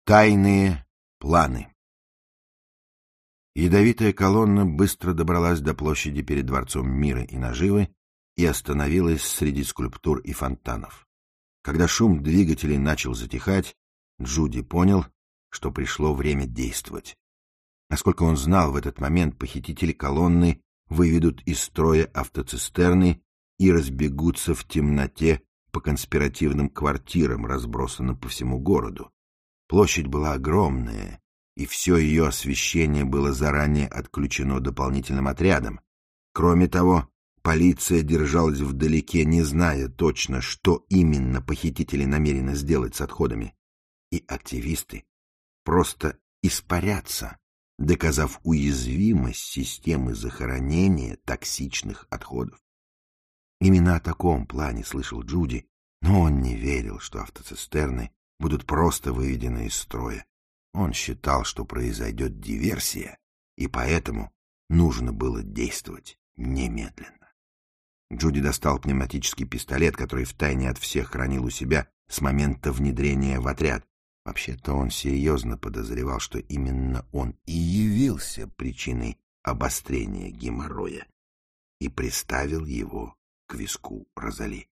Тайные планы. Ядовитая колонна быстро добралась до площади перед Дворцом мира и наживы и остановилась среди скульптур и фонтанов. Когда шум двигателей начал затихать, Джуди понял, что пришло время действовать. Насколько он знал, в этот момент похитители колонны выведут из строя автоцистерны и разбегутся в темноте по конспиративным квартирам, разбросанным по всему городу. Площадь была огромная, и все ее освещение было заранее отключено дополнительным отрядом. Кроме того, полиция держалась вдалеке, не зная точно, что именно похитители намерены сделать с отходами. И активисты просто испарятся, доказав уязвимость системы захоронения токсичных отходов. Именно о таком плане слышал Джуди, но он не верил, что автоцистерны будут просто выведены из строя. Он считал, что произойдет диверсия, и поэтому нужно было действовать немедленно. Джуди достал пневматический пистолет, который втайне от всех хранил у себя с момента внедрения в отряд. Вообще-то он серьезно подозревал, что именно он и явился причиной обострения геморроя, и приставил его к виску Розали.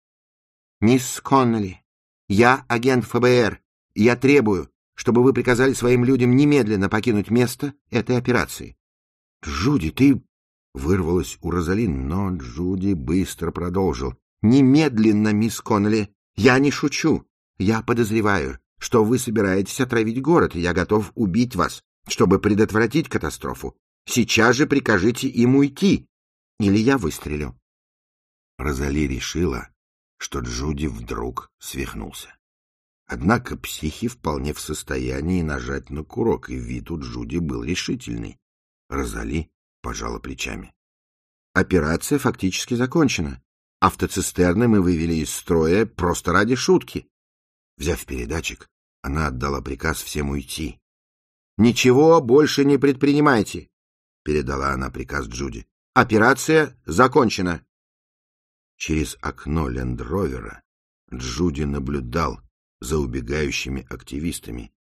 «Мисс Коннелли, я агент ФБР, и я требую, чтобы вы приказали своим людям немедленно покинуть место этой операции». «Джуди, ты...» — вырвалась у Розали, но Джуди быстро продолжил. «Немедленно, мисс Коннелли, я не шучу. Я подозреваю, что вы собираетесь отравить город, и я готов убить вас, чтобы предотвратить катастрофу. Сейчас же прикажите им уйти, или я выстрелю». Розали решила, что Джуди вдруг свихнулся. Однако психи вполне в состоянии нажать на курок, и вид у Джуди был решительный. Розали пожала плечами. «Операция фактически закончена. Автоцистерны мы вывели из строя просто ради шутки». Взяв передатчик, она отдала приказ всем уйти. «Ничего больше не предпринимайте», — передала она приказ Джуди. «Операция закончена». Через окно лендровера Джуди наблюдал за убегающими активистами.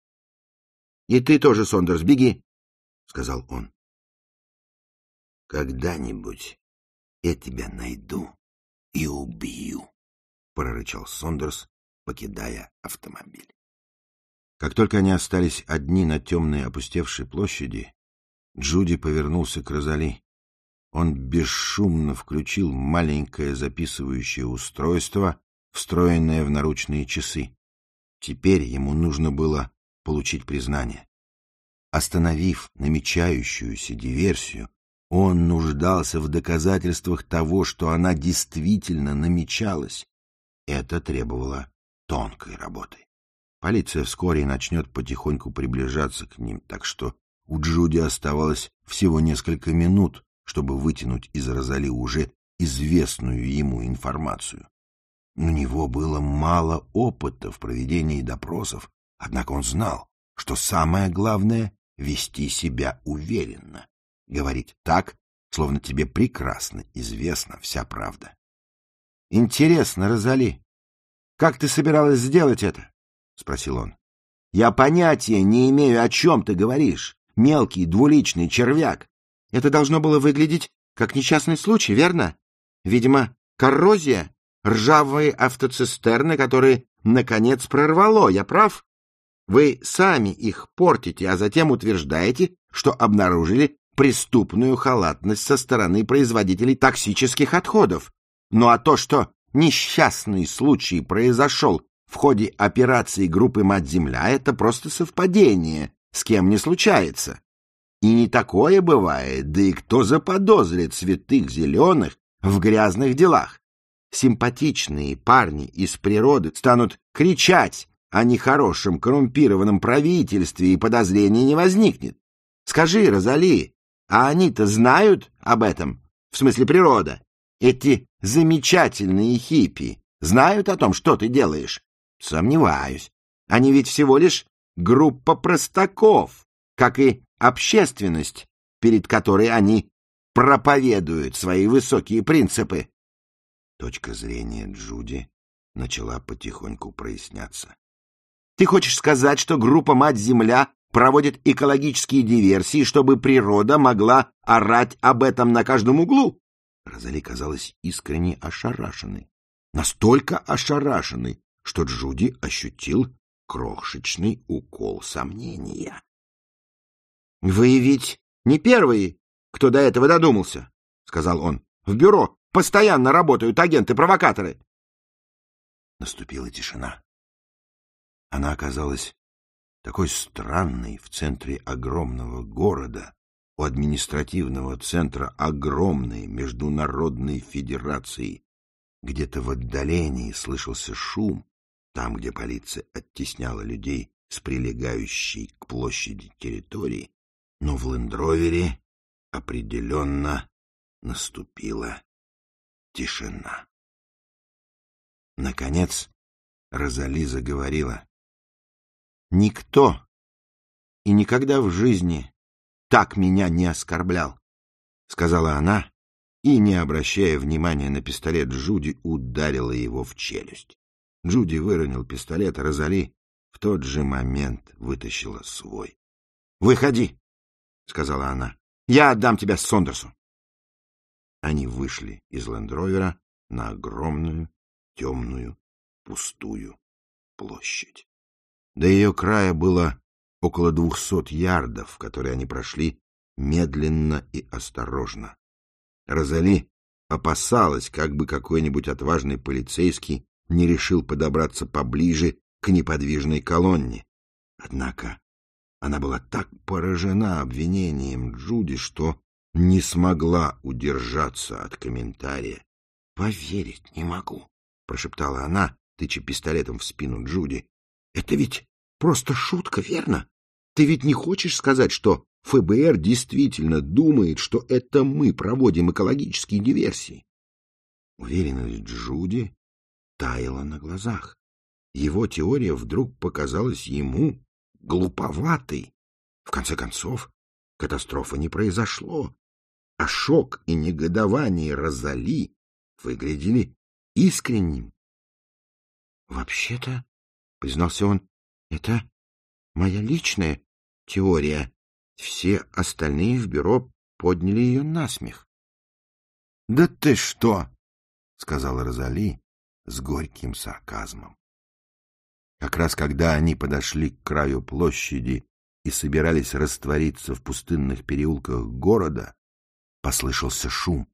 — И ты тоже, Сондерс, беги, — сказал он. — Когда-нибудь я тебя найду и убью, — прорычал Сондерс, покидая автомобиль. Как только они остались одни на темной опустевшей площади, Джуди повернулся к Розали. Он бесшумно включил маленькое записывающее устройство, встроенное в наручные часы. Теперь ему нужно было получить признание. Остановив намечающуюся диверсию, он нуждался в доказательствах того, что она действительно намечалась. Это требовало тонкой работы. Полиция вскоре начнет потихоньку приближаться к ним, так что у Джуди оставалось всего несколько минут, чтобы вытянуть из Розали уже известную ему информацию. У него было мало опыта в проведении допросов, однако он знал, что самое главное — вести себя уверенно, говорить так, словно тебе прекрасно известна вся правда. — Интересно, Розали, как ты собиралась сделать это? — спросил он. — Я понятия не имею, о чем ты говоришь, мелкий двуличный червяк. Это должно было выглядеть как несчастный случай, верно? Видимо, коррозия, ржавые автоцистерны, которые, наконец, прорвало. Я прав? Вы сами их портите, а затем утверждаете, что обнаружили преступную халатность со стороны производителей токсических отходов. Ну а то, что несчастный случай произошел в ходе операции группы «Мать-Земля», это просто совпадение, с кем не случается. И не такое бывает, да и кто заподозрит святых зеленых в грязных делах? Симпатичные парни из природы станут кричать о нехорошем коррумпированном правительстве, и подозрений не возникнет. Скажи, Розали, а они-то знают об этом? В смысле природа? Эти замечательные хиппи знают о том, что ты делаешь? Сомневаюсь. Они ведь всего лишь группа простаков, как и общественность, перед которой они проповедуют свои высокие принципы. Точка зрения Джуди начала потихоньку проясняться. Ты хочешь сказать, что группа «Мать-Земля» проводит экологические диверсии, чтобы природа могла орать об этом на каждом углу? Розали казалась искренне ошарашенной. Настолько ошарашенной, что Джуди ощутил крошечный укол сомнения. — Вы ведь не первые, кто до этого додумался, — сказал он. — В бюро постоянно работают агенты-провокаторы. Наступила тишина. Она оказалась такой странной в центре огромного города, у административного центра огромной международной федерации. Где-то в отдалении слышался шум, там, где полиция оттесняла людей с прилегающей к площади территории, но в Лендровере определенно наступила тишина. Наконец Розали заговорила. «Никто и никогда в жизни так меня не оскорблял», — сказала она, и, не обращая внимания на пистолет Джуди, ударила его в челюсть. Джуди выронил пистолет, а Розали в тот же момент вытащила свой. «Выходи», — сказала она, — «я отдам тебя Сондерсу». Они вышли из лендровера на огромную, темную, пустую площадь. До ее края было около 200 ярдов, которые они прошли медленно и осторожно. Розали опасалась, как бы какой-нибудь отважный полицейский не решил подобраться поближе к неподвижной колонне. Однако она была так поражена обвинением Джуди, что не смогла удержаться от комментария. — Поверить не могу, — прошептала она, тыча пистолетом в спину Джуди. — Это ведь просто шутка, верно? Ты ведь не хочешь сказать, что ФБР действительно думает, что это мы проводим экологические диверсии? Уверенность Джуди таяла на глазах. Его теория вдруг показалась ему глуповатой. В конце концов, катастрофа не произошло, а шок и негодование Розали выглядели искренним. — Вообще-то, — признался он, — это моя личная теория. Все остальные в бюро подняли ее на смех. — Да ты что? — сказала Розали с горьким сарказмом. Как раз когда они подошли к краю площади и собирались раствориться в пустынных переулках города, послышался шум.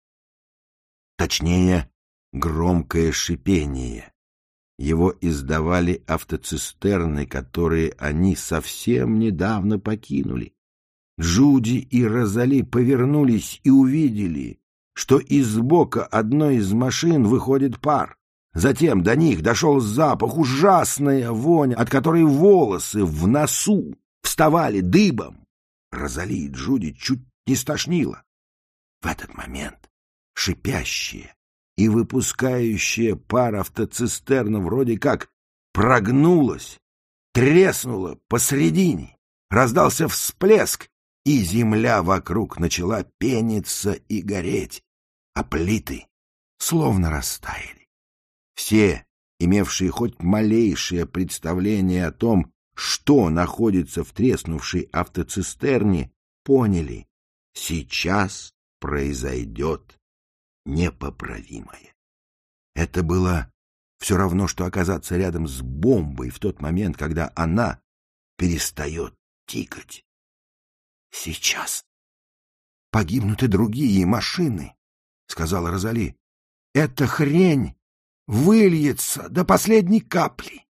Точнее, громкое шипение. Его издавали автоцистерны, которые они совсем недавно покинули. Джуди и Розали повернулись и увидели, что из бока одной из машин выходит пар. Затем до них дошел запах, ужасная вонь, от которой волосы в носу вставали дыбом. Розали и Джуди чуть не стошнило. В этот момент шипящее и выпускающее пар автоцистерна вроде как прогнулась, треснула посредине, раздался всплеск, и земля вокруг начала пениться и гореть, а плиты словно растаяли. Все, имевшие хоть малейшее представление о том, что находится в треснувшей автоцистерне, поняли — сейчас произойдет непоправимое. Это было все равно, что оказаться рядом с бомбой в тот момент, когда она перестает тикать. — Сейчас погибнут и другие машины, — сказала Розали. — Эта хрень выльется до последней капли.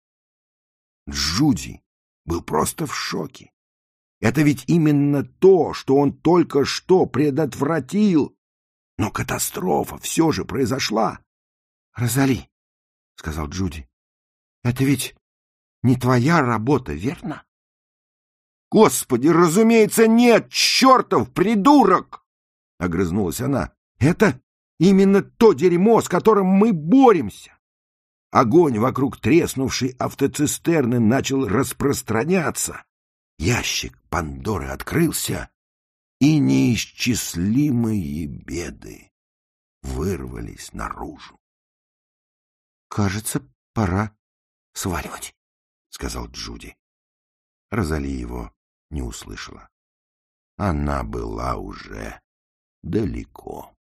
Джуди был просто в шоке. Это ведь именно то, что он только что предотвратил. Но катастрофа все же произошла. — Розали, — сказал Джуди, — это ведь не твоя работа, верно? — Господи, разумеется, нет, чертов придурок! — огрызнулась она. — Это именно то дерьмо, с которым мы боремся. Огонь вокруг треснувшей автоцистерны начал распространяться. Ящик Пандоры открылся, и неисчислимые беды вырвались наружу. — Кажется, пора сваливать, сказал Джуди. Розали его не услышала. Она была уже далеко.